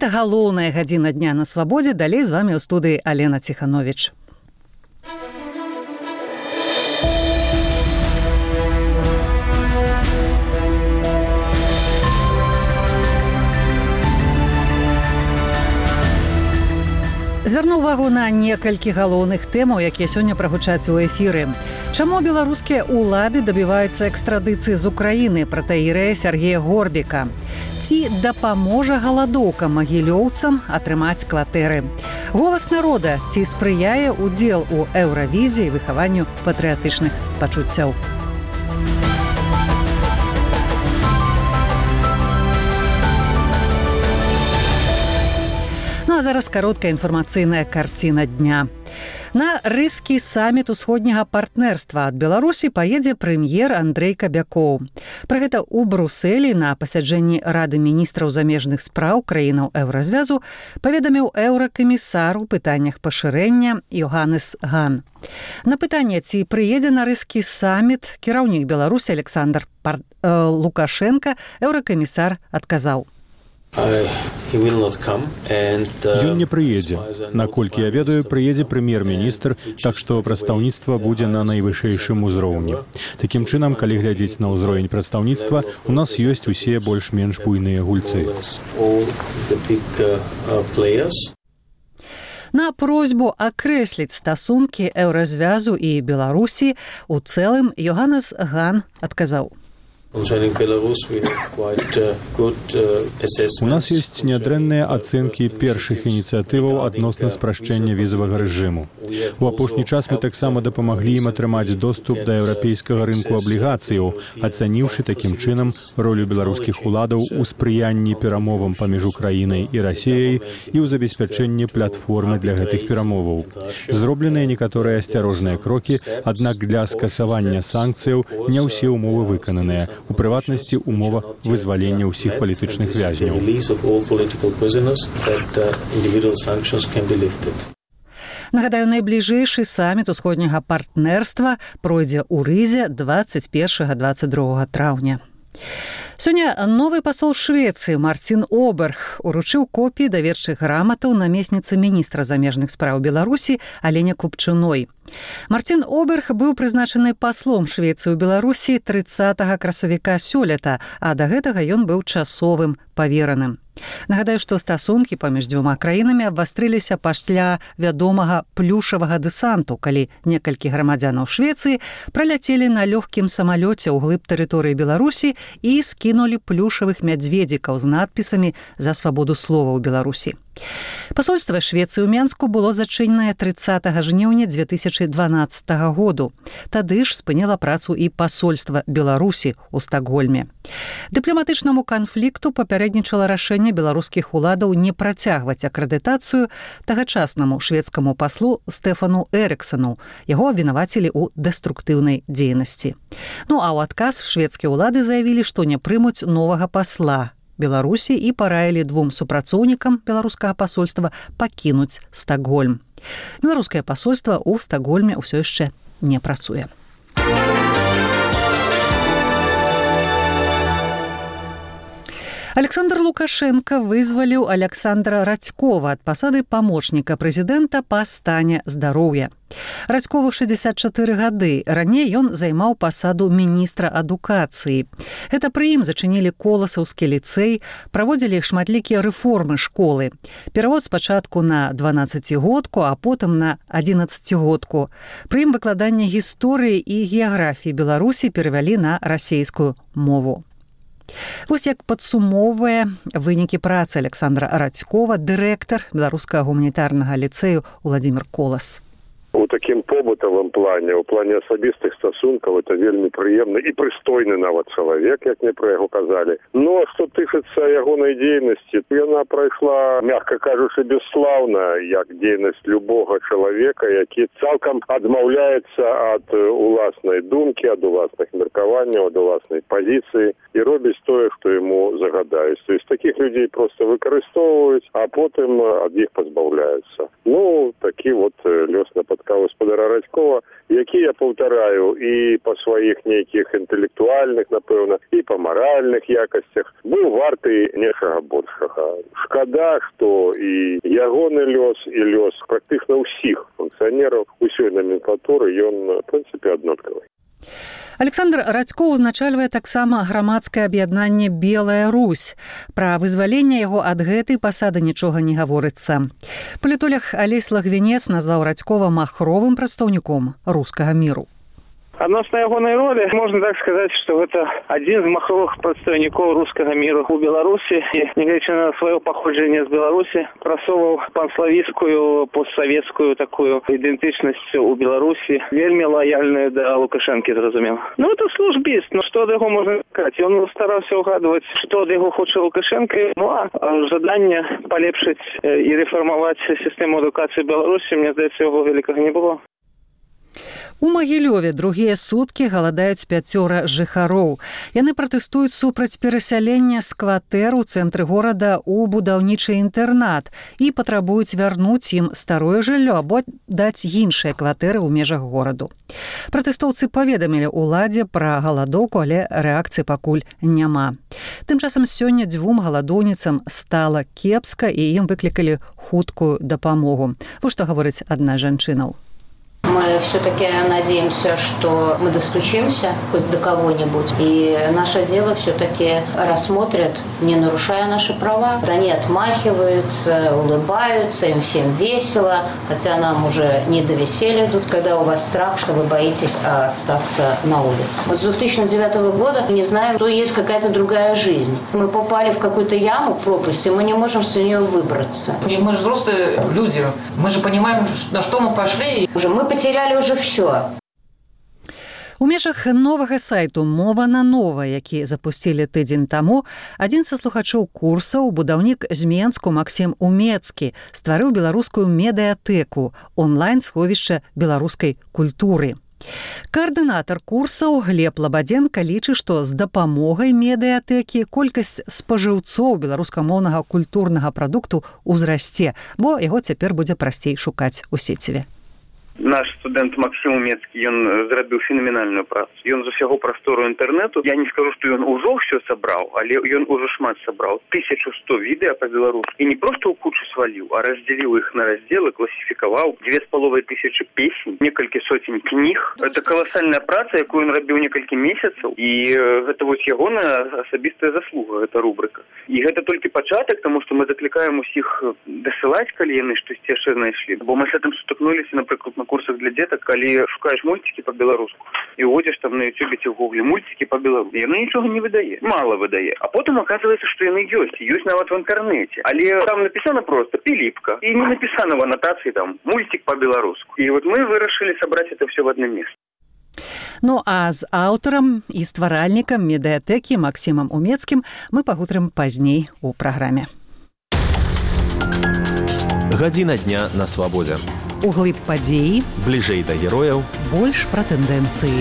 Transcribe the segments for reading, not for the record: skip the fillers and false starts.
Гэта галоўная гадзіна дня на свабодзе. Далей з вами ў студыі Алена Ціхановіч. Звярну ўвагу на некалькі галоўных тэмаў, якія сёння прагучаць у эфіры. Чаму беларускія ўлады дабіваюцца экстрадыцыі з Украіны пратэірэя Сергея Горбіка? Ці дапаможа галадоўка магілёўцам атрымаць кватэры? Голас народа ці спрыяе ўдзел у Еўравізіі выхаванню патрыятычных пачуццяў? А зараз кароткая інфармацыйная карціна дня. На рыскі саміт усходняга партнерства ад Беларусі паедзе прэм'ер Андрэй Кабякоў. Пра гэта ў Брусэлі на пасяджэнні Рады міністраў замежных спраў краінаў Еўразвязу паведаміў еўракамісар у пытаннях пашырэння Йоханнес Ган. На пытанне, ці прыедзе на рыскі саміт кіраўнік Беларусі Александр Лукашенка, еўракамісар адказаў: Ён не прыедзе. Наколькі я ведаю, прыедзе прэм'ер-міністр, так што прадстаўніцтва будзе на найвышэйшым узроўні. Такім чынам, калі глядзець на ўзровень прадстаўніцтва, у нас ёсць усе больш-менш буйныя гульцы. На просьбу акрэсліць стасункі Еўразвязу і Беларусі у цэлым Йоханнес Ган адказаў: У нас ёсць нядрэнныя ацэнкі першых ініцыятываў адносна спрашчэння візавага рэжыму. У апошні час мы таксама дапамаглі ім атрымаць доступ да еўрапейскага рынку аблігацыяў, ацаніўшы такім чынам ролю беларускіх уладаў у спрыянні перамовам паміж Украінай і Расіяй і ў забеспячэнні платформы для гэтых перамоваў. Зробленыя некаторыя асцярожныя крокі, аднак для скасавання санкцыяў не ўсе ўмовы выкананыя. У прыватнасці умова вызвалення ўсіх палітычных вязняў. Нагадаю, найбліжэйшы саміт усходняга партнерства пройдзе ў Рызе 21-22 траўня. Сёння новы пасол Швецыі Мартин Оберг уручыў копіі даверчых граматаў намесніцы міністра замежных спраў Беларусі Алене Купчыной. Мартин Оберг быў прызначаны паслом Швецыі ў Беларусі 30 красавіка сёлета, а да гэтага ён быў часовым павераным. Нагадаю, што стасункі паміж дзвюма краінамі абвастрыліся пасля вядомага плюшавага дэсанту, калі некалькі грамадзянаў Швецыі праляцелі на лёгкім самалёце ўглыб тэрыторыі Беларусі і скінулі плюшавых мядзведзікаў з надпісамі «За свабоду слова ў Беларусі». Пасольства Швецыі ў Менску было зачыненае 30 жніўня 2012 году. Тады ж спыніла працу і пасольства Беларусі ў Стакгольме. Дыпламатычнаму канфлікту папярэднічала рашэнне беларускіх уладаў не працягваць акрэдытацыю тагачаснаму шведскаму паслу Стэфану Эрыксону. Яго абвінавацілі ў дэструктыўнай дзейнасці. А ў адказ шведскія ўлады заявілі, што не прымуць новага пасла Беларусі і параілі двум супрацоўнікам беларускага пасольства пакінуць Стакгольм. Беларускае пасольства ў Стакгольме ўсё яшчэ не працуе. Александр Лукашенко вызваліў Александра Радзькова ад пасады памочніка прэзідэнта па стане здароўя. Радзькову 64 гады. Раней ён займаў пасаду міністра адукацыі. Гэта пры ім зачынілі Коласаўскі ліцэй, праводзілі шматлікія рэформы школы. Перавод спачатку на 12-годку, а потым на 11-годку. Пры ім выкладанне гісторыі і геаграфіі Беларусі перавялі на расейскую мову. Вось як падсумоўвае вынікі працы Александра Радзькова дырэктар беларускага гуманітарнага ліцэю Уладзімір Колас. У такім побытавым плане, у плане асабістых стасункаў, это вельмі прыемны і прыстойны нават чалавек, як мне пра яго казалі. Ну, а што тычыцца ягонай дзейнасці, яна прайшла, мякка кажучы, бесслаўна, як дзейнасць любога чалавека, які цалкам адмаўляецца ад уласнай думкі, ад уласных меркаванняў, ад уласнай пазіцыі і робіць тое, што яму загадаюць. То есть такіх людзей проста выкарыстоўваюць, а потым ад іх пазбаўляюцца. Ну, такі вот лёс на садка гаспадара Радзькова, які я паўтараю і па сваіх нейкіх інтэлектуальных, напэўна, і па маральных якасцях, быў варты нечага большага. Шкада, што і ягоны лёс, і лёс практычна ўсіх функцыянераў усёй номенклатуры, ён, в прынцыпе, аднолькавы. Александр Радзькоў узначальвае таксама грамадскае аб'яднанне «Белая Русь». Пра вызваленне яго ад гэтай пасады нічога не гаворыцца. Палітолог Алесь Лагвінец назваў Радзькова махровым прадстаўніком рускага міру. Адносно ягонай ролі, можна так сказаць, што гэта адзін з махровых прадстаўнікоў рускага міру ў Беларусі. І, нягледзячы на сваё паходжанне з Беларусі, прасоўваў панславіцкую, постсавецкую такую ідэнтычнасць у Беларусі, вельмі лаяльную да Лукашэнкі, зразумела. Ну, это службіст, што ад яго можна сказаць? Ён стараўся ўгадваць, што ад яго хоча Лукашэнка. Ну, а жаданне палепшыць і рэфармаваць сістэму адукацыі Беларусі, мне здаецца, яго вялікага не было. У Магілёве другія суткі галадаюць 5 жыхароў. Яны пратэстуюць супраць перасялення з кватэр у цэнтры горада ў будаўнічы інтэрнат і патрабуюць вярнуць ім старое жыллё або даць іншыя кватэры ў межах гораду. Пратэстоўцы паведамілі ўладзе пра галадоўку, але рэакцыі пакуль няма. Тым часам сёння 2 галадоўніцам стала кепска і ім выклікалі хуткую дапамогу. Вось што гаворыць адна з жанчынаў. Мы все-таки надеемся, что мы достучимся хоть до кого-нибудь. И наше дело все-таки рассмотрят, не нарушая наши права. Они отмахиваются, улыбаются, им всем весело. Хотя нам уже не до веселья тут, когда у вас страх, что вы боитесь остаться на улице. Вот с 2009 года мы не знаем, что есть какая-то другая жизнь. Мы попали в какую-то яму, пропасть, и мы не можем с нее выбраться. И мы же взрослые люди. Мы же понимаем, на что мы пошли. Мы потеряли уже все. У межах новага сайту «Мова на нова», які запусцілі тыдзень таму, адзін са слухачоў курсаў, будаўнік з Менску Максім Умецкі, стварыў беларускую медыятэку, онлайн-сховішча беларускай культуры. Каардынатар курсаў Глеб Лабадзенка лічыць, што з дапамогай медыятэкі колькасць спажыўцоў беларускамоўнага культурнага прадукту ўзрасце, бо яго цяпер будзе прасцей шукаць у сеціве. Наш студэнт Максім Умецкі, ён зрабіў фенаменальную працу. Ён з усяго прастору інтэрнэту, я не скажу, што ён ужо ўсё сабраў, але ён ужо шмат сабраў. 1100 відэа па-беларуску. І не проста ў кучу сваліў, а раздзеліў іх на раздзелы, класіфікаваў 2500 песень, некалькі сотень кніг. Это каласальная праца, якую ён рабіў некалькі месяцаў, і гэта вось ягоная асабістая заслуга, гэта рубрыка. І гэта толькі пачатак, таму што мы заклікаем усіх дасылаць, калі яны штосьці яшчэ знайшлі. Бо мы з гэтым сутыкнуліся, напрыклад, на курсах для деток, калі шукаеш мультики по-беларуску і уводзіш там на ютубе ці ў гугле мультики по-беларуску, яны нічога не выдае, мало выдае. А потым оказывается, што яны ёсць нават в інтэрнэце. Але там написано просто Пилипка, і не написано в аннотации там мультик по-беларуску. І вот мы вырашылі сабраць это все в одно место. Ну а з аўтарам і стваральнікам медыятэкі Максімам Умецкім мы пагутарым пазней у праграме. Гадзіна дня на свабодзе. Углыб падзеі, бліжэй да герояў, больш пра тэндэнцыі.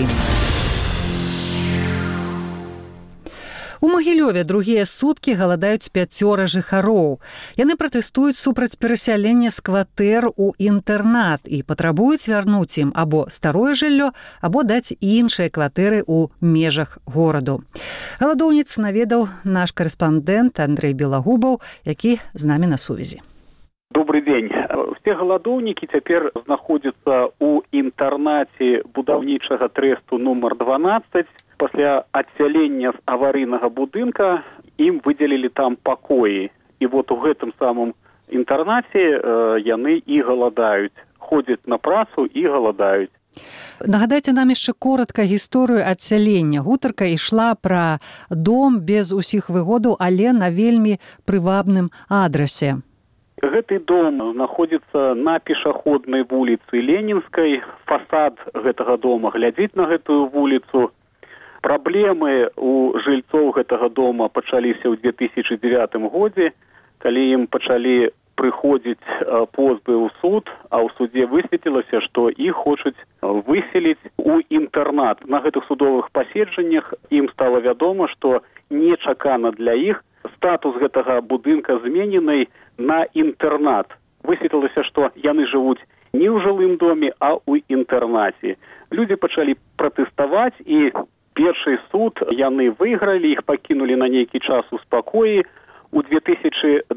У Магілёве другія суткі галадаюць 5 жыхароў. Яны пратэстуюць супраць перасялення з кватэр у інтэрнат і патрабуюць вярнуць ім або старое жыллё, або даць іншыя кватэры ў межах гораду. Галадоўніц наведаў наш корэспандэнт Андрэй Белагубаў, які з намі на сувязі. Добрый день. Все галадоўнікі цяпер знаходзяцца ў інтэрнаце будаўнічага трэсту нумар 12. Пасля адсялення з аварыйнага будынка ім выдзелілі там пакоі. І вот у гэтым самым інтэрнаце яны і галадаюць. Ходзяць на працу і галадаюць. Нагадайце нам яшчэ коротка гісторыю адсялення. Гутарка ішла пра дом без усіх выгодаў, але на вельмі прывабным адрасе. Гэты дом знаходзіцца на пешаходнай вуліцы Ленінскай. Фасад гэтага дома глядзіць на гэтую вуліцу. Праблемы у жыльцоў гэтага дома пачаліся ў 2009 годзе, калі ім пачалі прыходзіць позбы ў суд, а ў судзе высветлілася, што іх хочуць выселіць у інтэрнат. На гэтых судовых паседжаннях ім стала вядома, што нечакана для іх статус гэтага будынка зменены на інтэрнат. Высветлілася, што яны жывуць не ў жылым доме, а ў інтэрнаце. Людзі пачалі пратэставаць, і першы суд яны выйгралі, іх пакінулі на нейкі час у спакоі. У 2012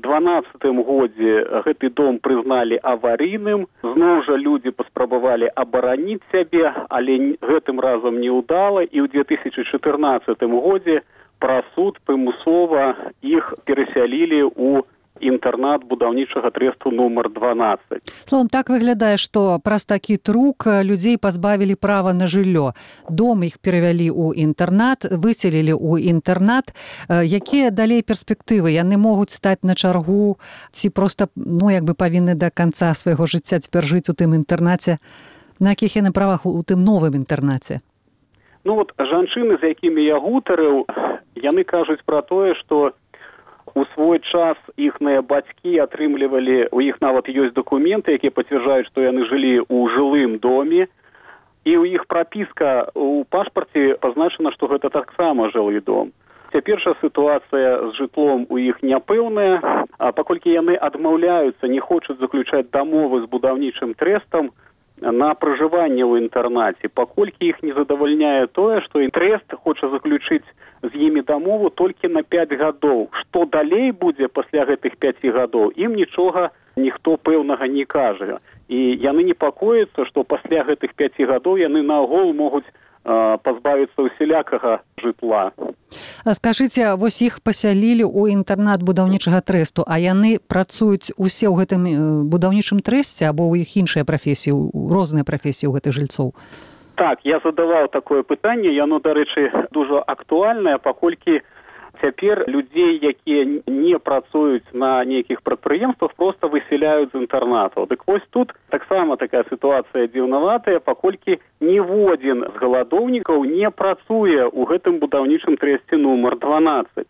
годзе гэты дом прызналі аварыйным. Зноў жа людзі паспрабавалі абараніць сябе, але гэтым разам не ўдала, і ў 2014 годзе праз суд прымусова іх перасялілі ў інтэрнат будаўнічага трэсту нумар 12. Словом, так выглядае, што праз такі трук людзей пазбавілі права на жыллё. Дом іх перавялі ў інтэрнат, выселілі ў інтэрнат. Якія далей перспектывы? Яны могуць стаць на чаргу ці проста, павінны да канца свайго жыцця цяпер жыць у тым інтэрнаце? На якіх яны правах у тым новым інтэрнаце? Жанчыны, з якімі я гутарыў, яны кажуць пра тое, што у свой час іхныя бацькі атрымлівалі, у іх нават ёсць дакументы, якія пацвярджаюць, што яны жылі ў жылым доме, і ў іх прапіска ў пашпарце пазначана, што гэта таксама жылы дом. Цяпер жа сітуацыя з жытлом у іх няпэўная, а паколькі яны адмаўляюцца, не хочуць заключаць дамовы з будаўнічым трэстам на пражыванне ў інтэрнаце, паколькі іх не задавальняе тое, што трэст хоча заключыць з імі дамову толькі на 5 гадоў. Што далей будзе пасля гэтых 5 гадоў, ім нічога ніхто пэўнага не кажа. І яны непакояцца, што пасля гэтых 5 гадоў яны наогул могуць пазбавіцца усялякага жытла. Скажыце, вось іх пасялілі ў інтэрнат будаўнічага трэсту, а яны працуюць усе ў гэтым будаўнічым трэсце або ў іх іншыя прафесіі, розныя прафесіі ў гэтых жыльцоў? Так, я задаваў такое пытанне, яно, дарэчы, дужа актуальнае, паколькі цяпер людзей, якія не працуюць на нейкіх прадпрыемствах, проста высяляюць з інтэрнатаў. Дык вось тут таксама такая сітуацыя дзіўнаватая, паколькі ніводзін з галадоўнікаў не працуе ў гэтым будаўнічым трэсце нумар 12.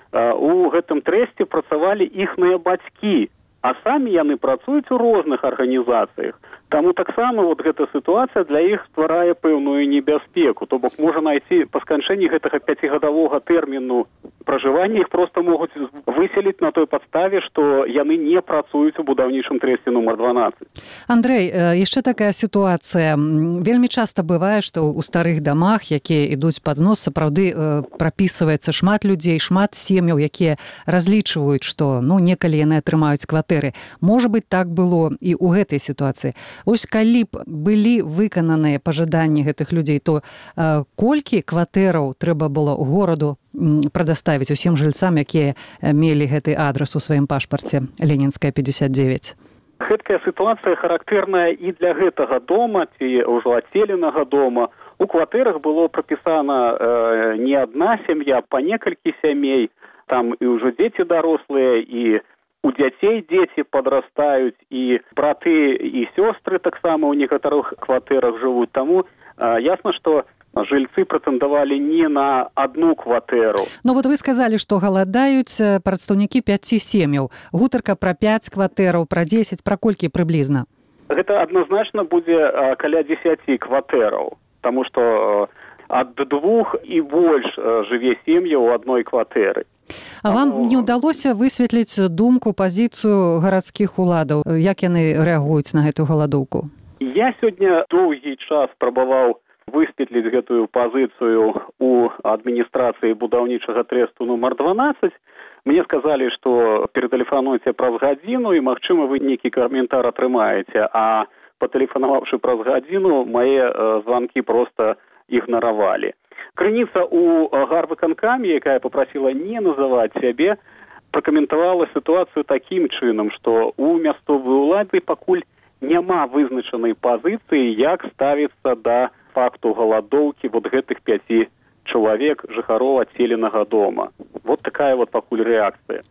У гэтым трэсце працавалі іхныя бацькі, а самі яны працуюць у розных арганізацыях. Таму таксама гэта сітуацыя для іх стварае пэўную небяспеку. То бок можа найти па сканчэнні гэтага 5-гадовага тэрміну пражывання іх проста могуць выселіць на той падставе, што яны не працуюць у будаўнічым трэсце нумар 12. Андрэй, яшчэ такая сітуацыя. Вельмі часта бывае, што ў старых дамах, якія ідуць пад нос, сапраўды прапісваецца шмат людзей, шмат сем'яў, якія разлічваюць, што некалі яны атрымаюць кватэры. Можа быць, так было і ў гэтай сітуацыі. Вось калі б былі выкананыя пажаданні гэтых людзей, то колькі кватэраў трэба было гораду прадаставіць усім жыльцам, якія мелі гэты адрас у сваім пашпарце Ленінская 59? Гэткая сітуацыя характэрная і для гэтага дома, ці ўжо адселенага дома. У кватэрах было прапісана не адна сям'я, па некалькі сямей. Там і ўжо дзеці дарослыя, і у дзяцей дзеці падрастаюць, і браты і сёстры таксама ў некаторых кватэрах жывуць. Таму ясна, што жыльцы прэтэндавалі не на одну кватэру. Вот вы сказалі, што галадаюць прадстаўнікі 5 сем'яў. Гутарка пра 5 кватэраў, пра 10, пра колькі прыблізна? Гэта адназначна будзе каля 10 кватэраў, таму што ад 2 і больш жыве сем'я ў адной кватэры. А вам не ўдалося высветліць думку, пазіцыю гарадскіх уладаў? Як яны рэагуюць на гэтую галадоўку? Я сёння доўгі час спрабаваў высветліць гэтую пазіцыю у адміністрацыі будаўнічага трэсту нумар 12. Мне сказалі, што ператэлефануйце праз гадзіну, і, магчыма, вы нейкі каментар атрымаеце, а патэлефанаваўшы праз гадзіну, мае званкі проста ігнаравалі. Крыніца ў гарвыканкаме, якая папрасіла не называць сябе, пракаментавала сітуацыю такім чынам, што у мясцовай улады пакуль няма вызначанай пазіцыі, як ставіцца да факту галадоўкі гэтых 5 чалавек жыхароў адселенага дома. Вот такая пакуль рэакцыя.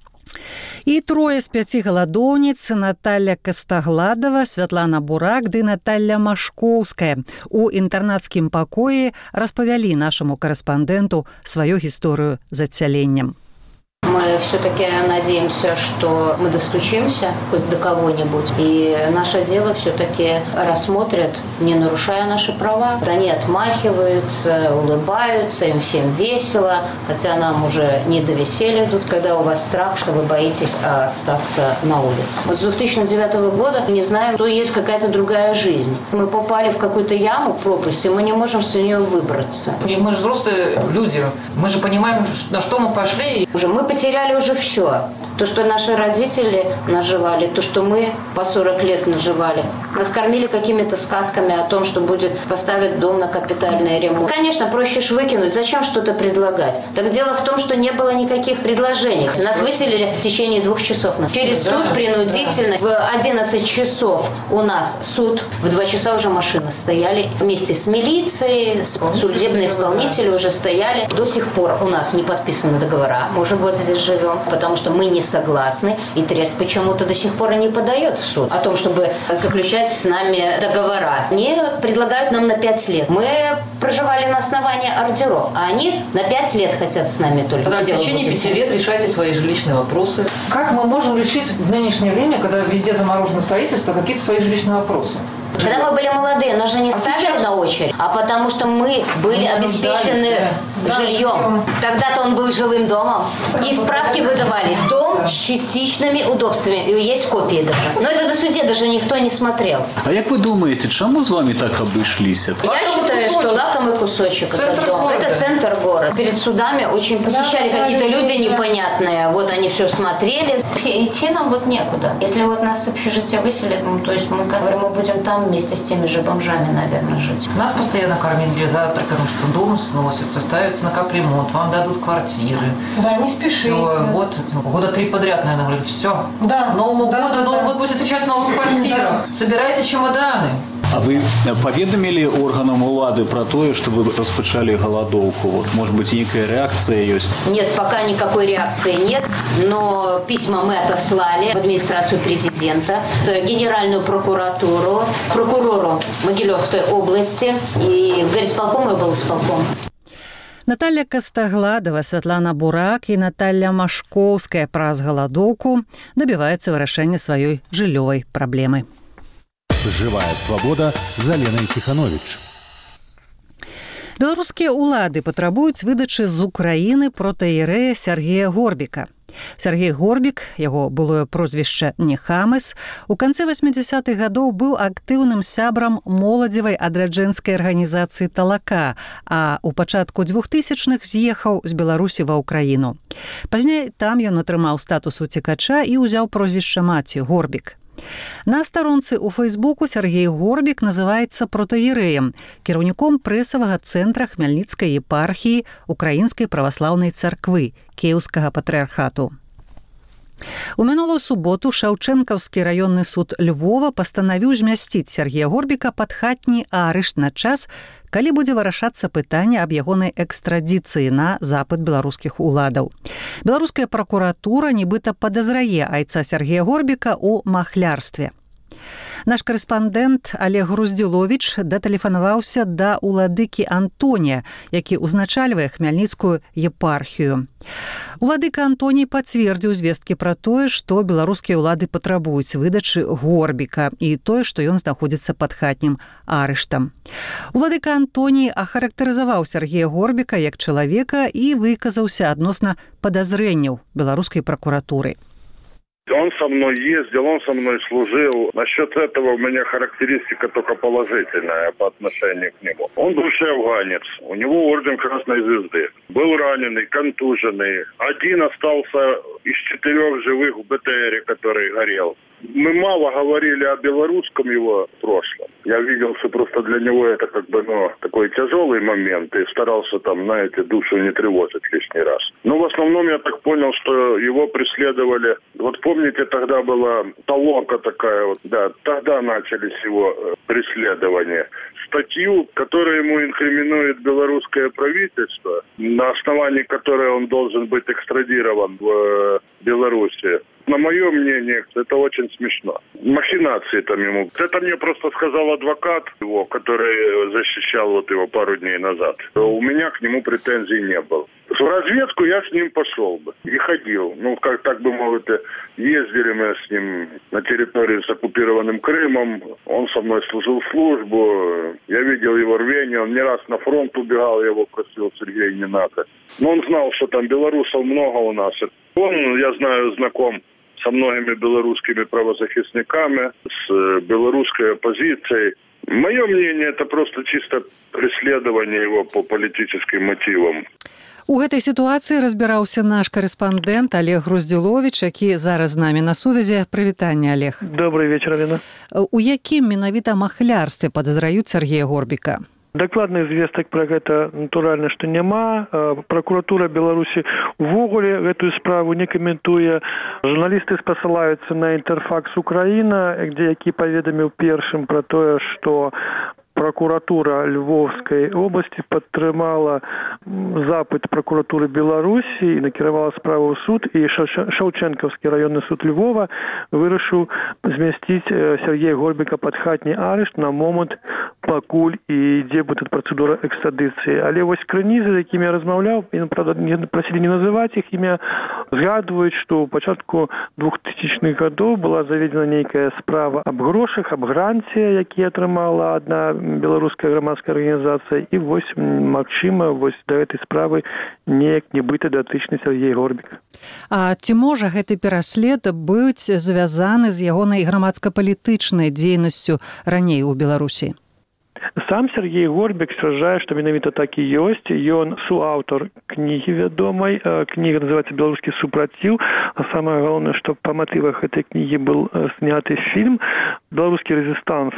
І 3 з 5 галадоўніц — Наталья Кастагладова, Святлана Бурак ды Наталья Машкоўская — у інтэрнацкім пакоі распавялі нашаму карэспандэнту сваю гісторыю з адсяленнем. Мы все-таки надеемся, что мы достучимся хоть до кого-нибудь. И наше дело все-таки рассмотрят, не нарушая наши права. Они отмахиваются, улыбаются, им всем весело. Хотя нам уже не до веселья ждут, когда у вас страх, что вы боитесь остаться на улице. Вот с 2009 года не знаем, что есть какая-то другая жизнь. Мы попали в какую-то яму, пропасть, и мы не можем с нее выбраться. И мы же взрослые люди. Мы же понимаем, на что мы пошли. Мы потеряли уже все. То, что наши родители наживали, то, что мы по 40 лет наживали. Нас кормили какими-то сказками о том, что будет поставить дом на капитальный ремонт. Конечно, проще ж выкинуть. Зачем что-то предлагать? Так дело в том, что не было никаких предложений. Нас выселили в течение 2 часов. Через суд принудительно. В 11 часов у нас суд. В 2 часа уже машины стояли. Вместе с милицией, судебные исполнители уже стояли. До сих пор у нас не подписаны договора. Мы уже вот здесь живем, потому что мы не согласны. И Трест почему-то до сих пор и не подает в суд о том, чтобы заключать с нами договора. Они предлагают нам на 5 лет. Мы проживали на основании ордеров, а они на 5 лет хотят с нами только. Тогда в течение 5 лет решайте свои жилищные вопросы. Как мы можем решить в нынешнее время, когда везде заморожено строительство, какие-то свои жилищные вопросы? Когда мы были молодые, нас же не ставили на очередь, а потому что мы были обеспечены жильем. Тогда-то он был жилым домом. И справки выдавались. Дом с частичными удобствами. И есть копии даже. Но это на суде даже никто не смотрел. А як вы думаете, чему с вами так обошлись? Я считаю, что лакомый кусочек этот дом. Это центр города. Перед судами очень посещали какие-то люди непонятные. Вот они все смотрели. Идти нам вот некуда. Если вот нас с общежития выселят, то есть мы говорим, мы будем там вместе с теми же бомжами, наверное, жить. Нас постоянно кормили завтраком, что дом сносится, ставится на капремонт, вам дадут квартиры. Да, не спешите. Все, вот, года 3 подряд, наверное, говорят, все. Да. Новому году, Новый год будет встречать в новых квартирах. Собирайте чемоданы. А вы поведомили органам улады про то, что вы распочали голодовку? Вот, может быть, некая реакция есть? Нет, пока никакой реакции нет, но письма мы отослали в администрацию президента, в Генеральную прокуратуру, прокурору Могилевской области и в горисполком и облсполком. Наталья Кастагладова, Святлана Бурак и Наталья Машковская праз галадоўку добиваются вырашэння сваёй жыллёвай праблемы. Живая свобода з Аленай Тиханович. Беларускія ўлады патрабуюць выдачы з Украіны протаіерэя Сергея Горбіка. Сергей Горбік, яго былое прозвішча Нехамес, у канцы 80-х гадоў быў актыўным сябрам моладзевай адраджэнскай арганізацыі «Талака», а ў пачатку 2000-х з'ехаў з Беларусі ва ўкраіну. Пазней там ён атрымаў статус уцекача і ўзяў прозвішча маці Горбік. На старонцы ў Фейсбуку Сергей Горбік называецца протаіерэем, кіраўніком прэсавага цэнтра Хмельніцкай епархіі Украінскай праваслаўнай царквы Кіеўскага патрыархату. У мінулую суботу Шаўчэнкаўскі раённы суд Львова пастанавіў змясціць Сергея Горбіка пад хатні арышт на час, калі будзе вырашацца пытанне аб ягонай экстрадыцыі на запыт беларускіх уладаў. Беларуская пракуратура нібыта падазрае айца Сергея Горбіка ў махлярстве. Наш корэспандэнт Олег Груздзіловіч датэлефанаваўся да уладыкі Антонія, які ўзначальвае Хмельніцкую епархію. Уладыка Антоній пацвердзіў звесткі пра тое, што беларускія ўлады патрабуюць выдачы Горбіка і тое, што ён знаходзіцца пад хатнім арыштам. Уладыка Антоній ахарактарызаваў Сергея Горбіка як чалавека і выказаўся адносна падазрэнняў беларускай пракуратуры. Он со мной ездил, он со мной служил. Насчет этого у меня характеристика только положительная по отношению к нему. Он бывший афганец, у него орден Красной Звезды. Был раненый, контуженный. Один остался из 4 живых в БТРе, который горел. Мы мало говорили о белорусском его прошлом. Я видел, что просто для него это такой тяжелый момент. И старался там, знаете, душу не тревожить лишний раз. Но в основном я так понял, что его преследовали. Вот помните, тогда была толока такая вот, да, тогда начались его преследования. Статью, которую ему инкриминирует белорусское правительство, на основании которой он должен быть экстрадирован в Беларуси. На мое мнение, это очень смешно. Махинации там ему. Это мне просто сказал адвокат его, который защищал вот его пару дней назад. У меня к нему претензий не было. В разведку я с ним пошел бы и ходил. Ну, как так бы, мол, это ездили мы с ним на территории с оккупированным Крымом. Он со мной служил службу. Я видел его рвение. Он не раз на фронт убегал, я его просил: Сергей, не надо. Но он знал, что там белорусов много у нас. Он, я знаю, знаком со многими белорусскими правозахисниками, с белорусской оппозицией. Мое мнение, это просто чисто преследование его по политическим мотивам. У гэтай сітуацыі разбіраўся наш корэспандэнт Олег Груздзіловіч, які зараз з намі на сувязі. Прывітанне, Олег. Добрый вечер, Алена. У якім менавіта махлярстве падазраюць Сергея Горбіка? Дакладных звестак пра гэта натуральна, што няма. Пракуратура Беларусі увогуле гэтую справу не каментуе. Журналісты спасылаюцца на Інтэрфакс Украіна, які паведаміў першым пра тое, што прокуратура Львовской области падтрымала запыт прокуратуры Беларусі і накіравала справу ў суд, і Шаўчэнкаўскі раённы суд Львова вырашыў змясціць Сергея Горбіка пад хатні арышт на момант, пакуль і ідзе будет працэдура экстрадыцыі. Але вось крыніцы, з якімі я размаўляў, і, правда, прасілі не называць іх імя, згадваюць, што ў пачатку 2000-х гадоў была заведена нейкая справа аб грошах, аб гранце, які атрымала адна беларуская грамадская арганізацыя, і вось, магчыма, вось да гэтай справы неяк нібыта датычны Сергей Горбік. А ці можа гэты пераслед быць звязаны з ягонай грамадска-палітычнай дзейнасцю раней у Беларусі? Сам Сергей Горбік сцвярджае, што менавіта так і ёсць. Ён суаўтар кнігі вядомай. Кніга называецца «Беларускі супраціў». А самае галоўнае, што па матывах гэтай кнігі быў зняты фільм «Беларускі рэзістанс»,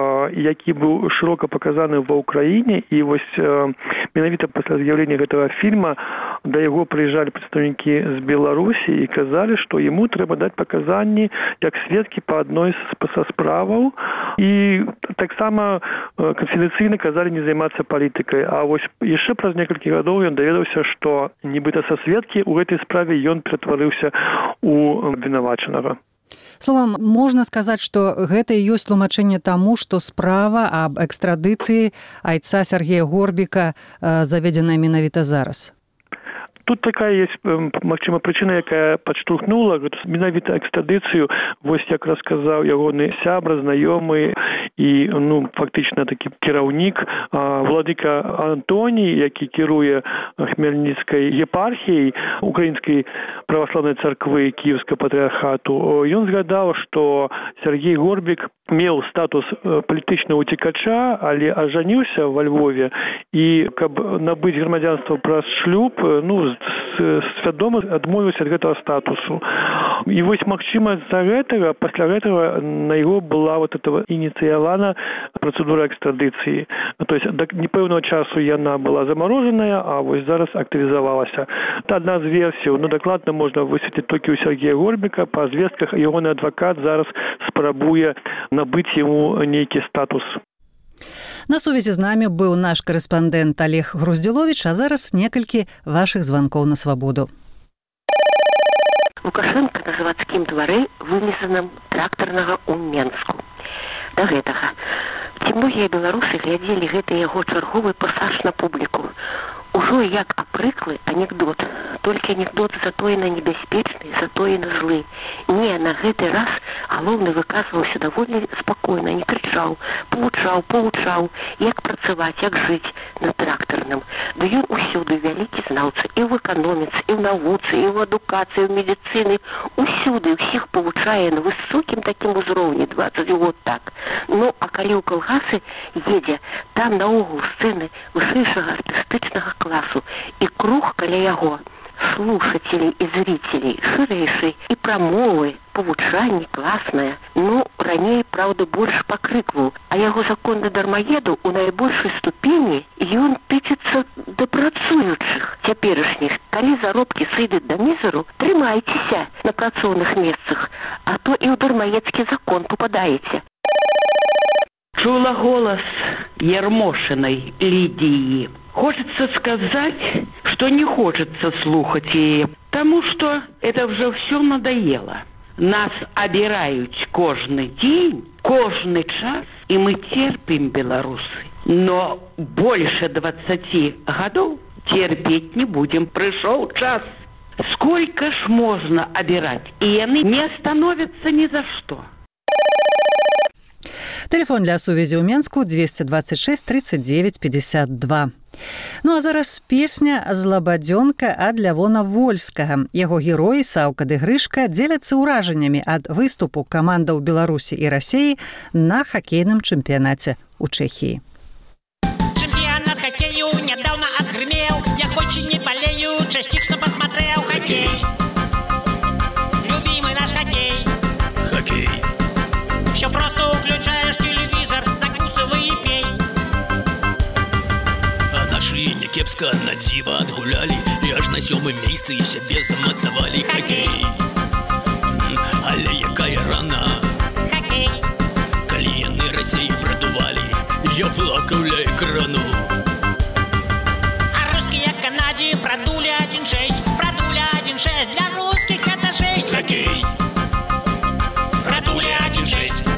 які быў шырока паказаны ва ўкраіне. І вось менавіта пасля з'яўлення гэтага фільма да яго прыязджалі прадстаўнікі з Беларусі і казалі, што яму трэба даць паказанні як сведкі па адной са справаў. І таксама канфідэнцыйна казалі не займацца палітыкай. А вось яшчэ праз некалькі гадоў ён даведаўся, што нібыта са сведкі ў гэтай справе ён ператварыўся у абвінавачанага. Словам, можна сказаць, што гэта і ёсць тлумачэнне таму, што справа аб экстрадыцыі айца Сергея Горбіка заведзеная менавіта зараз. Тут такая есть, магчыма, прычына, якая падштурхнула менавіта экстрадыцыю. Вось як расказаў ягоны сябра, знаёмы і, фактычна такі кіраўнік владыка Антоній, які кіруе Хмельніцкай епархіяй Украінскай праваслаўнай царквы Кіеўскага патрыархату. Ён згадаў, што Сергей Горбік меў статус палітычнага уцекача, але ажаніўся во Львове, і каб набыць грамадзянства праз шлюб, свядома адмовіўся ад гэтага статусу. І вось, магчыма, з-за гэтага, пасля гэтага на яго была вот эта ініцыявана працэдура экстрадыцыі. То есть да непэўнага часу яна была замарожаная, а вось зараз актывізавалася. Это адна з версій. Дакладна можна высветліць толькі ў Сергея Горбіка. Па звестках ягоны адвакат зараз спрабуе набыць яму нейкі статус. На сувязі з намі быў наш корэспандэнт Олег Груздзіловіч, а зараз некалькі вашых званкоў на свабоду. Лукашенко на завадскім двары, вынесеным трактарнага ў Менску. Да гэтага. Ці многія беларусы глядзелі гэты яго чарговы пасаж на публіку. Ужо як апрыклы анекдот. Толькі анекдот затоена небяспечны, затоена злы. Не, на гэты раз галоўны выказваўся даволі спакойна, не крычаў, павучаў, як працаваць, як жыць на трактарным. Да ён усюды вялікі знаўца і ў эканоміцы, і ў навуцы, і ў адукацыі, і ў медыцыны. Усюды ўсіх павучае на высокім такім узроўні, 20 год так. А калі ў калгасы едзе, там наогул сцэны вышэйшага артыстычнага класу і круг каля яго слушателей і зрителей шырэйшый і прамовы, павучанні класнае. Раней, правда, больш пакрыкваў, а яго законны дармаеду ў найбольшай ступені ён тычыцца да працуючых цяперашніх. Калі заробкі сыдуць да мізеру, трымайцеся на працоўных месцах, а то і ў дармаедскі закон попадаеце. Чула голос Ермошиной Лидии. Хочется сказать, что не хочется слухать ее, потому что это уже все надоело. Нас обирают каждый день, каждый час, и мы терпим, белорусы. Но больше 20 годов терпеть не будем. Пришел час. Сколько ж можно обирать? И они не остановятся ни за что. Телефон для сувязі ў Менску 226 39 52. Ну а зараз песня «Злабадзёнка» ад Лявона Вольскага. Яго героі Саўка ды Грышка дзеляцца ўражаннямі ад выступу камандаў Беларусі і Расіі на хакейным чэмпіянаце ў Чэхіі. Чемпионат хоккею недавно отгремел. Я хоть и не болею, частично посмотрел хоккей. Любимый наш хоккей. Хоккей. Все просто включаешь телевизор, закусывай и пей. А наши някепска на дзіва адгулялі і аж на 7-м месцы і сябе замацавалі. Хоккей. Але якая рана. Хоккей. Калі яны Расіі прадувалі, я плакаў ля экрану. А русские Канаде продули 1-6. Продули 1-6. Для русских это 6. Хоккей. Продули 1-6.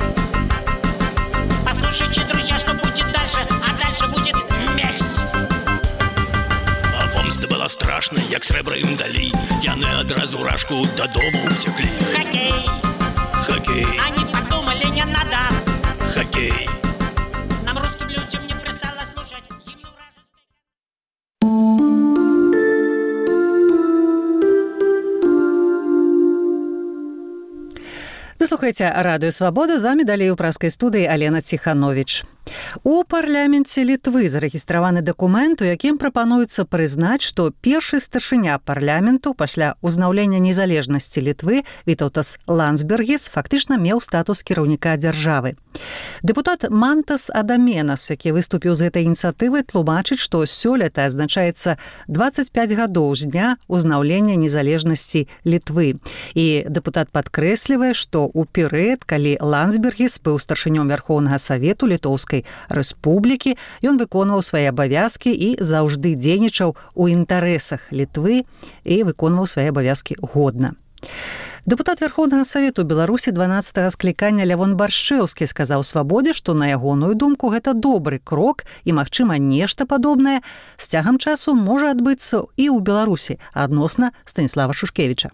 Послушайте, друзья, что будет дальше. А дальше будет месть. А помста была страшная, як срэбра ім далі. Яны адразу рашку дадому уцеклі. Хоккей. Хоккей. Они подумали, не надо. Хоккей. Нам, русским людям, не пристало слушать гимн вражеской. Вы слухаеце Радыё Свабода, з вами далей у праскай студыі Алена Ціхановіч. У парламенце Літвы зарэгістраваны дакумент, у якім прапануецца прызнаць, што першы старшыня парламенту пасля ўзнаўлення незалежнасці Літвы Вітаўтас Ландсбергіс фактычна меў статус кіраўніка дзяржавы. Дэпутат Мантас Адаменас, які выступіў з гэтай ініцыятывы, тлумачыць, што сёлета азначаецца 25 гадоў з дня ўзнаўлення незалежнасці Літвы. І дэпутат падкрэслівае, што ў перыяд, калі Ландсбергіс быў старшынём Вярхоўнага Савету Літоўскай Рэспублікі, ён выконваў свае абавязкі і заўжды дзейнічаў у інтарэсах Літвы і выконваў свае абавязкі годна. Дэпутат Вярхоўнага Савету Беларусі 12-га склікання Лявон Баршчэўскі сказаў Свабодзе, што на ягоную думку гэта добры крок і, магчыма, нешта падобнае з цягам часу можа адбыцца і ў Беларусі адносна Станіслава Шушкевіча.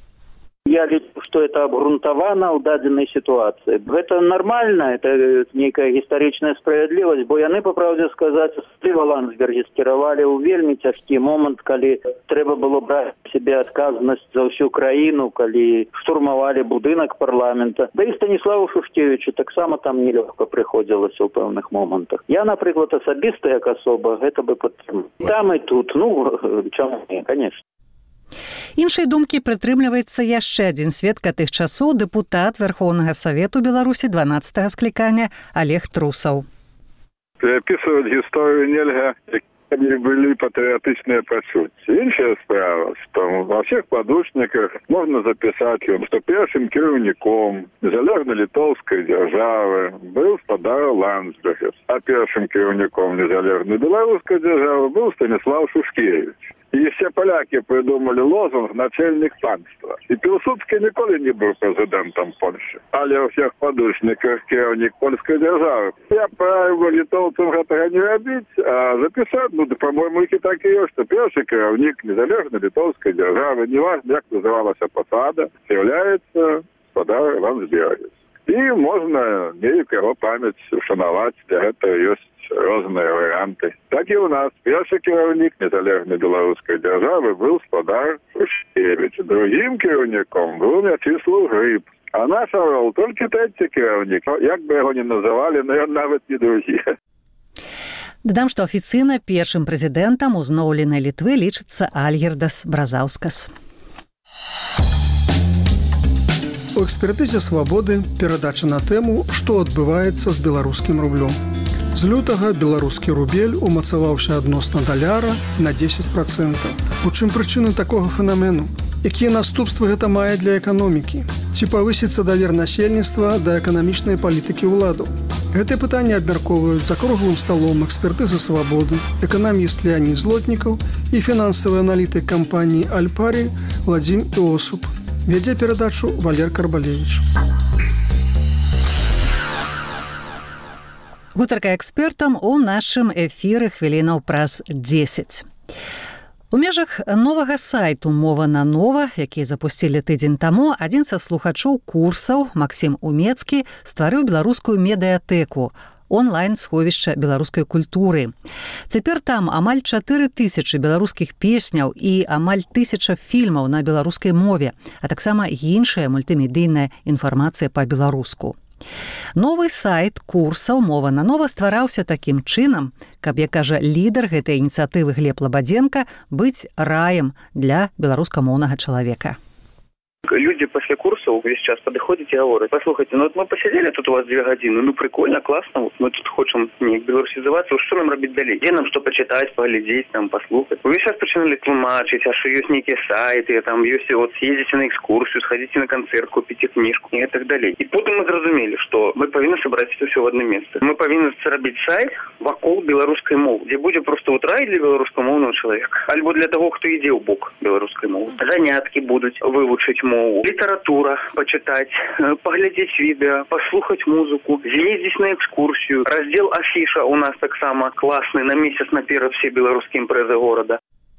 Я лічу, што это абгрунтавана ў дадзенай сітуацыі. Гэта нармальна, это нейкая гістарычная справядлівасць, бо яны, па праўдзе сказаць, асабліва Ландсбергіс кіравалі ў вельмі цяжкі момант, калі трэба было браць сябе адказнасць за ўсю краіну, калі штурмавалі будынак парламента. Да і Станіславу Шушкевічу таксама там нелёгка прыходзілася ў пэўных момантах. Я, напрыклад, асабіста як асоба гэта бы падтрымаў. Там і тут, чаму не, конечно. Іншай думкі прытрымліваецца яшчэ адзін сведка тых часоў, дэпутат Вярхоўнага Савету Беларусі 12-га склікання Олег Трусаў. Перапісваць гісторыю нельга, якія былі патрыятычныя пачуцці. Іншая справа, што ва ўсіх падручніках можна запісаць, што першым кіраўніком незалежна-літоўскай дзяржавы быў спадар Ландсбергіс, а першым кіраўніком незалежнай беларускай дзяржавы быў Станіслав Шушкевіч. І все поляки придумали лозунг «Начальник панства». І Пілсудський ніколи не був президентом Польщі. Але у всіх подушниках керівник польської держави. Я правив литовцам гэтага не робити, а записати, по-моєму, і так і є, що перший керівник незалежної литовської держави, неважно, як називалася посада, являється спадар Ландсбергіс. І можна неяк його пам'ять вшанувати, для цього є розныя варианты. Так і у нас першы кіраўнік незалежнай беларускай дзяржавы быў спадар Шушкевіч. Другім кіраўніком быў Мячыслаў Грыб. А наш орол толькі трэці кіраўнік. Як бы яго не называлі, но ён нават не другі. Дадам, што афіцыйна першым прэзідэнтам узноўленай Літвы лічыцца Альгірдас Бразаўскас. У экспертызе «Свабоды» перадача на тэму, што адбываецца з беларускім рублём. З лютага беларускі рубель умацаваўся адносна даляра на 10%. У чым прычыны такога фенамену? Якія наступствы гэта мае для эканомікі? Ці павысіцца давер насельніцтва да эканамічнай палітыкі ўладаў? Гэтыя пытанні абмяркоўваюць за круглым сталом экспертызы «Свабоды», эканаміст Леонід Злотнікаў і фінансавы аналітык кампаніі «Альпарі» Владзім Іосуп. Вядзе перадачу Валер Карбалевіч. Гутарка экспертам у нашым эфіры хвілінаў праз 10. У межах новага сайту «Мова на нова», які запусцілі тыдзень таму, адзін са слухачоў курсаў, Максім Умецкі, стварыў беларускую медыятэку, онлайн-сховішча беларускай культуры. Цяпер там амаль 4000 беларускіх песняў і амаль 1000 фільмаў на беларускай мове, а таксама іншая мультымедыйная інфармацыя па-беларуску. Новы сайт курсаў «Мова на нова» ствараўся такім чынам, каб, як кажа лідар гэтай ініцыятывы Глеб Лабадзенка, быць раем для беларускамоўнага чалавека. Люди после курсов весь час подходят и говорят: послушайте, ну вот мы посидели тут у вас 2 годины, ну прикольно, классно, вот мы тут хотим белорусизоваться, что нам робить далее? Где нам что почитать, поглядеть, там, послушать? Вы сейчас начинали тлумачить, а что есть некие сайты, там, если вот съездите на экскурсию, сходите на концерт, купите книжку и так далее. И потом мы зразумели, что мы повинны собрать это все в одно место. Мы повинны робить сайт вокруг белорусской мовы, где будет просто вот рай для белорусскомовного человека, альбо для того, кто иде в бок белорусской мовы. Занятки будут выучить мову, литература почитать, поглядеть видео, послухать музыку, съездить на экскурсию. Раздел афиша у нас так само классный, на месяц наперед все белорусские импрезы города.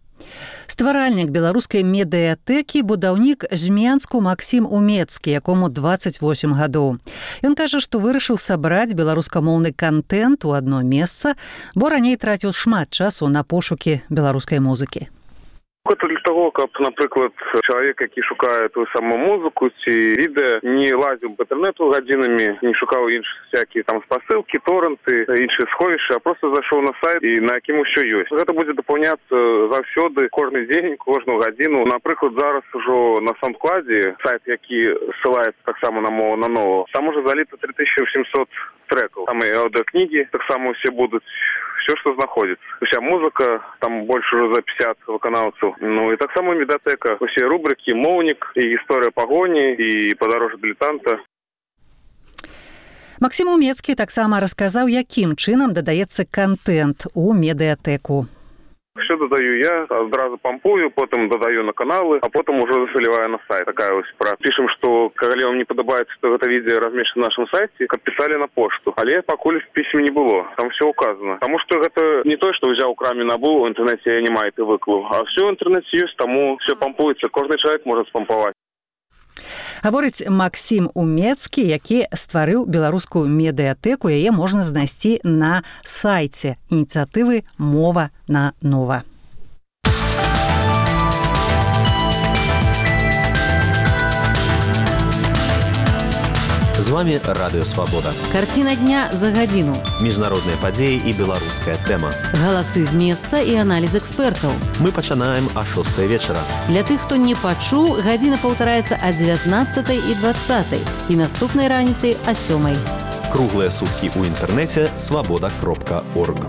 Стваральнік беларускай медыятэкі, будаўнік з Менску Максім Умецкі, якому 28 гадоў. Ён кажа, што вырашыў сабраць беларускамоўны кантэнт у адно месца, бо раней траціў шмат часу на пошукі беларускай музыкі. Это для того, как, например, человек, который шукает ту самую музыку, видео, не лазил по интернету годинами, не шукал всякие там посылки, торренты, іншие сховища, а просто зашел на сайт и на яким еще есть. Это будет дополняться завсёды, каждый день, каждую годину. Например, зараз уже на SoundCloud, сайт, который ссылается так само на «Мова на ново», там уже залито 3700 треков. Там и аудиокниги так само все будут. Все, что находится. Вся музыка, там больше уже за 50 выконавцев. Ну и так само медиатека. Все рубрики «Мовник», и «История погони», и «Подорожье дилетанта». Максім Умецкі таксама расказаў, якім чынам дадаецца контент у медыятэку. Все додаю я, сразу помпую, потом додаю на каналы, а потом уже заливаю на сайт. Такая вот справа. Пишем, что когда вам не подобается, что это видео размещено на нашем сайте, как писали на пошту. Але покуль в письме не было. Там все указано. Потому что это не то, что взял крамі набыл, в интернете анимает и выклал. А все в интернете есть, тому все помпуется. Каждый человек может спомповать. Гаворыць Максім Умецкі, які стварыў беларускую медыятэку, яе можна знайсці на сайце ініцыятывы «Мова на нова». З вами Радыё Свабода. Карціна дня за гадзіну. Міжнародныя падзеі і беларуская тэма. Галасы з месца і аналіз экспертаў. Мы пачынаем о 6 вечара. Для тых, хто не пачуў, гадзіна паўтараецца о 19 і 20 і наступнай раніцай о 7. Круглыя суткі ў інтэрнэце свабода.орг.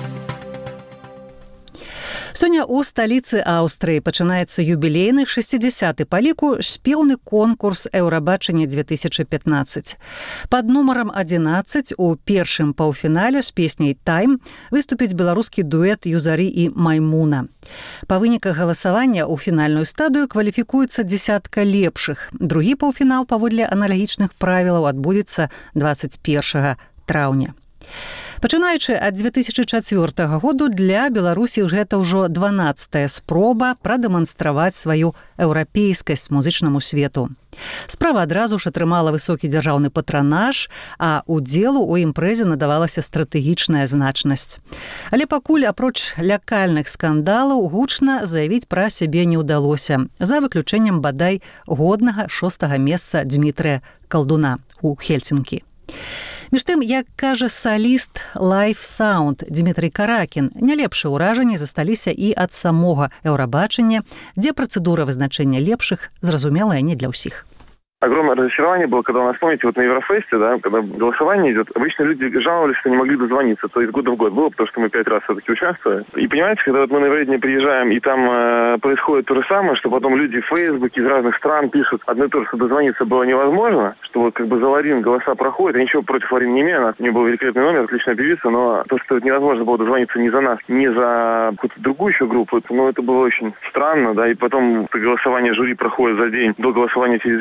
Сёння ў сталіцы Аўстрыі пачынаецца юбілейны 60-й па ліку спеўны конкурс «Еўрабачання 2015». Пад нумарам 11 у першым паўфінале з песняй «Тайм» выступіць беларускі дуэт «Юзары» і «Маймуна». Па выніках галасавання ў фінальную стадыю кваліфікуецца дзясятка лепшых. Другі паўфінал паводле аналагічных правілаў адбудзецца 21 траўня. Пачынаючы ад 2004 году для Беларусі гэта ўжо 12-я спроба прадэманстраваць сваю еўрапейскасць музычнаму свету. Справа адразу ж атрымала высокі дзяржаўны патранаж, а удзелу ў імпрэзе надавалася стратэгічная значнасць. Але пакуль апроч лякальных скандалаў гучна заявіць пра сябе не ўдалося, за выключэннем бадай годнага 6-га месца Дмітрыя Калдуна ў Хельсінкі. Між тым, як кажа саліст Live Sound Дмітрый Каракін, нялепшыя ўражанні засталіся і ад самога еўрабачання, дзе працэдура вызначэння лепшых зразумелая не для ўсіх. Огромное разочарование было, когда у нас, помните, вот на Еврофесте, да, когда голосование идет, обычно люди жаловались, что не могли дозвониться. То есть года в год было, потому что мы 5 раз все-таки участвовали. И понимаете, когда вот мы на Евровидение приезжаем, и там происходит то же самое, что потом люди в Фейсбуке из разных стран пишут одно и то же, что дозвониться было невозможно, что вот как бы за Ларин голоса проходят. Я ничего против Ларин не имею, у нее был великолепный номер, отличная певица, но то, что невозможно было дозвониться ни за нас, ни за какую-то другую еще группу, ну это было очень странно, да, и потом голосование жюри проходит за день до голосования телезрителей.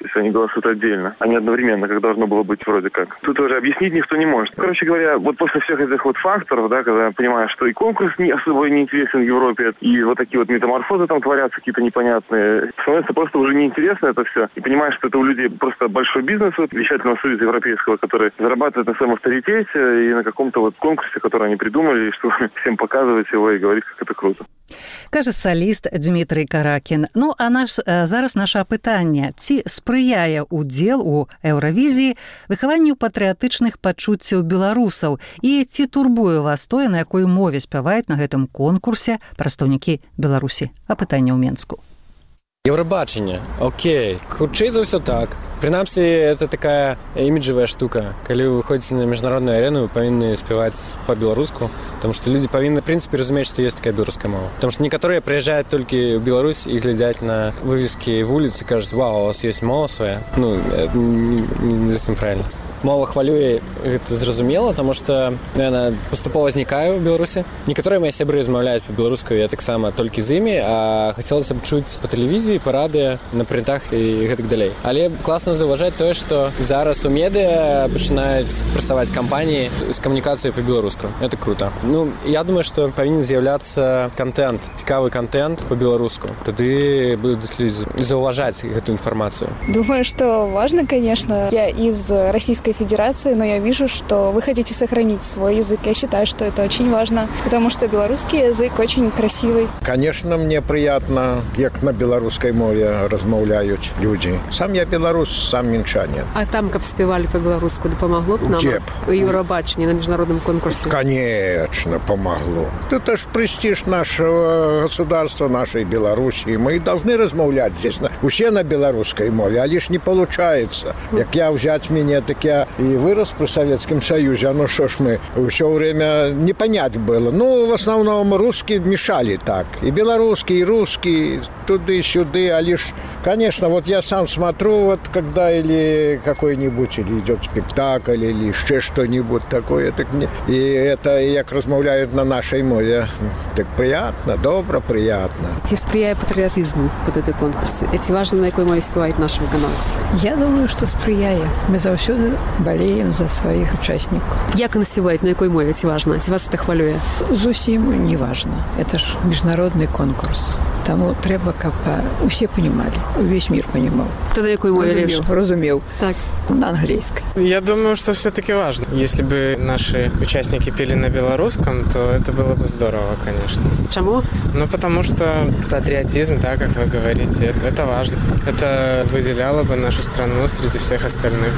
То есть они голосуют отдельно, а не одновременно, как должно было быть вроде как. Тут уже объяснить никто не может. Короче говоря, вот после всех этих вот факторов, да, когда я понимаю, что и конкурс не особо не интересен в Европе, и вот такие вот метаморфозы там творятся какие-то непонятные, становится просто уже неинтересно это все. И понимаешь, что это у людей просто большой бизнес, вот, вещательного союза европейского, который зарабатывает на своем авторитете и на каком-то вот конкурсе, который они придумали, и чтобы всем показывать его и говорить, как это круто. Каже саліст Дмітрий Каракін. Ну, а зараз наше пытанне. Ці спрыяе удзел у Еўравізіі выхаванню патрыятычных пачуццяў беларусаў? І ці турбуе вас тое, на якой мове спяваюць на гэтым конкурсе прадстаўнікі Беларусі? А пытанне ў Менску. Еўрабачанне. Окей. Хутчэй за ўсё так. Прынамсі, это такая іміджавая штука. Калі вы выходзіце на міжнародную арену, вы павінны спяваць па-беларуску, потому что люди павінны, в принципе, разумець, што ёсць такая беларуская мова. Потому что некаторыя прыязджаюць толькі ў Беларусь і глядзяць на вывескі вуліц і кажуць: «Вау, у вас ёсць мова свая». Ну, это не зусім правильно. Мова хвалюе, гэта зразумела, таму што яна паступова знікае ў Беларусі. Некаторыя мае сябры размаўляюць па-беларуску, я таксама толькі з імі, а хацелася б чуць па тэлевізіі, па радыё, на прынтах і гэтак далей. Але класна заўважаць тое, што зараз у медыа пачынаюць працаваць кампаніі з камунікацыяй па-беларуску. Это круто. Ну, я думаю, што павінен з'яўляцца контент, цікавы контент па-беларуску. Тады будуць людзі заўважаць гэту інфармацыю. Думаю, что важно, конечно. Я из Российской Федерации, но я вижу, что вы хотите сохранить свой язык. Я считаю, что это очень важно, потому что белорусский язык очень красивый. Конечно, мне приятно, как на белорусской мове размаўляют люди. Сам я белорус, сам минчанин. А там, как спевали по-белорусски, да помогло бы нам? В Евробачении на международном конкурсе? Конечно, помогло. Это ж престиж нашего государства, нашей Белоруссии. Мы должны размаўлять здесь все на белорусской мове, а лишь не получается. Как я взять меня, так я и вырос при Советском Союзе, а ну что ж мы все время не понять было. Ну, в основном русские мешали так. И белорусские, и русские, туды-сюды, а лишь, конечно, вот я сам смотрю, вот когда или какой-нибудь, или идет спектакль, или еще что-нибудь такое, так мне, и это, як размаўляют на нашей мове, так приятно, добро, приятно. Ці сприяе патріотизму вот этой конкурсы? Ці важно, на якой мове спевают наши выконавцы? Я думаю, что сприяе. Мы заўсёды болеем за своих участников. Як он спевает, на якой мове, ці важно? Ці вас это хвалюе? Зусім не важно. Это ж международный конкурс. Тому треба, каб усе понимали, весь мир понимал. Кто на якой мове лепш? Разумел. Так. На английской. Я думаю, что все-таки важно. Если бы наши участники пели на белорусском, то это было бы здорово, конечно. Чему? Ну, потому что патриотизм, да, как вы говорите, это важно. Это выделяло бы нашу страну среди всех остальных.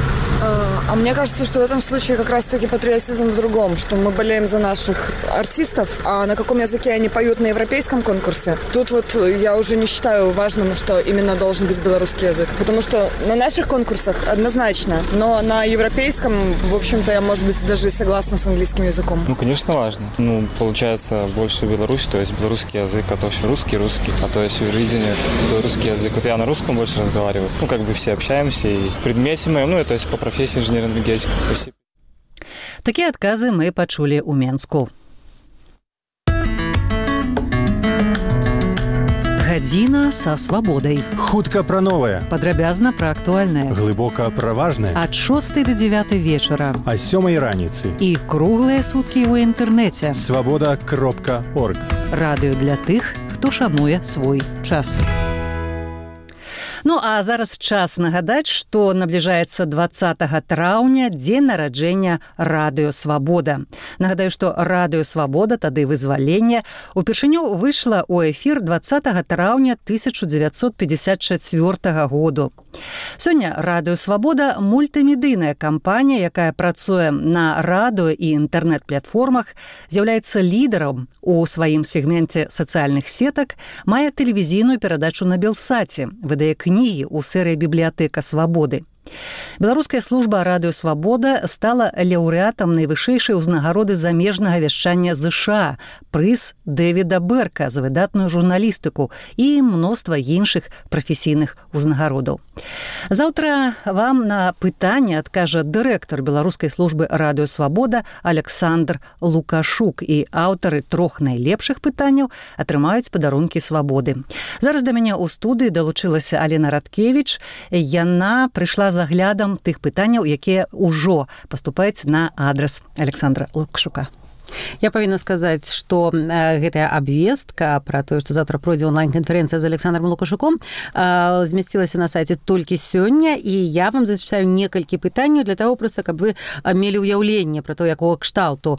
А мне кажется, что в этом случае как раз-таки патриотизм в другом, что мы болеем за наших артистов, а на каком языке они поют на европейском конкурсе. Тут вот я уже не считаю важным, что именно должен быть белорусский язык, потому что на наших конкурсах однозначно, но на европейском, в общем-то, я, может быть, даже согласна с английским языком. Ну, конечно, важно. Ну, получается, больше Беларусь, то есть белорусский язык, а то все русский, а то есть Евровидение, белорусский язык. Вот я на русском больше разговариваю. Ну, как бы все общаемся, и в предмете моем, ну, то есть по профессии инженер-энергетик. Такія адказы мы пачулі ў Менску. Гадзіна са свабодай. Хутка пра новае. Падрабязна пра актуальнае. Глыбока пра важнае. Ад 6 до 9 вечара. А 7 раніцы. І круглыя суткі ў інтэрнэце. Свабода.орг. Радыё для тых, хто шануе свой час. Ну, а зараз час нагадаць, што набліжаецца 20 траўня дзень нараджэння Радыё Свабода. Нагадаю, што Радыё Свабода, тады вызвалення, упершыню выйшла ў эфір 20 траўня 1954 году. Сёння Радыё Свабода – мультымедыйная кампанія, якая працуе на радыё і інтэрнэт-платформах, з'яўляецца лідарам у сваім сегменце сацыяльных сетак, мае тэлевізійную перадачу на Белсаце, выдае кнігі ў серыі «Бібліятэка свабоды». Беларуская служба радыёвабода стала лаўрэатам найвышэйшай узнагароды замежнага вяшчання ЗША, прыз Дэвіда Берка за выдатную журналістыку і мноства іншых прафесійных узнагародаў. Заўтра вам на пытанне адкажа дырэктар Беларускай службы радыёвабода Александр Лукашук, і аўтары 3 найлепшых пытанняў атрымаюць падарункі свабоды. Зараз да мяне ў студыі далучылася Алена Радкевіч. Яна прыйшла з аглядам тых пытанняў, якія ўжо паступаюць на адрас Александра Лукашука. Я павінна сказаць, што гэтая абвестка пра тое, што завтра пройдзе онлайн-канферэнцыя з Александром Лукашуком, змясцілася на сайце толькі сёння, і я вам зачытаю некалькі пытанняў для таго проста, каб вы мелі ўяўленне пра то, якога кшталту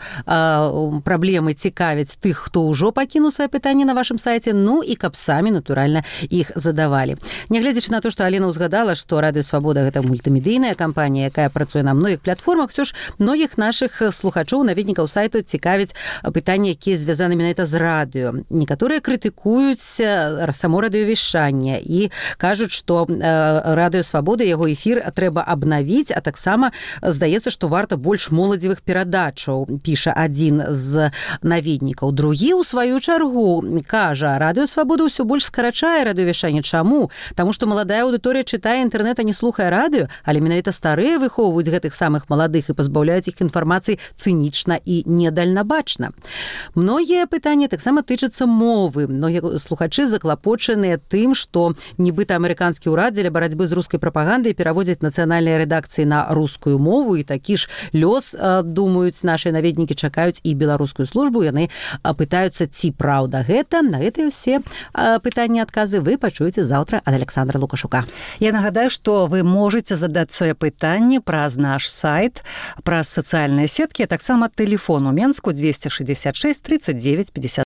праблемы цікавяць тых, хто ўжо пакінуў свае пытанні на вашым сайце, ну і каб самі, натуральна, іх задавалі. Нягледзячы на то, што Алена ўзгадала, што Радыёвабода гэта мультымедыйная кампанія, якая працуе на многіх платформах, все ж многіх нашых слухачоў, наведнікаў сайту цікавіць пытанні, якія звязаны менавіта з радыё. Некаторыя крытыкуюць само радыёвяшчанне і кажуць, што Радыёвабода, яго эфір трэба абнавіць, а таксама здаецца, што варта больш моладзевых перадачаў, піша адзін з наведнікаў. Другі, у сваю чаргу, кажа, Радыёвабода ўсё больш скарачае радыёвяшчанне. Чаму? Таму што маладая аўдыторыя чытае інтэрнэт, а не слухае радыё, але менавіта старыя выхоўваюць гэтых самых маладых і пазбаўляюць іх інфармацыі цынічна і недальнабачна. Многія пытанні таксама тычацца мовы. Многія слухачы заклапочаныя тым, што нібыта амерыканскі ўрад дзеля барацьбы з рускай прапагандай пераводзяць нацыянальныя рэдакцыі на рускую мову, і такі ж лёс, думаюць, нашыя наведнікі чакаюць і беларускую службу. Яны пытаюцца, ці праўда гэта. На гэтыя ўсе пытанні, адказы вы пачуеце заўтра ад Александра Лукашука. Я нагадаю, што вы можаце задаць свае пытанні праз наш сайт, праз сацыяльныя сеткі, а таксама тэлефон у Менску 266 39 50.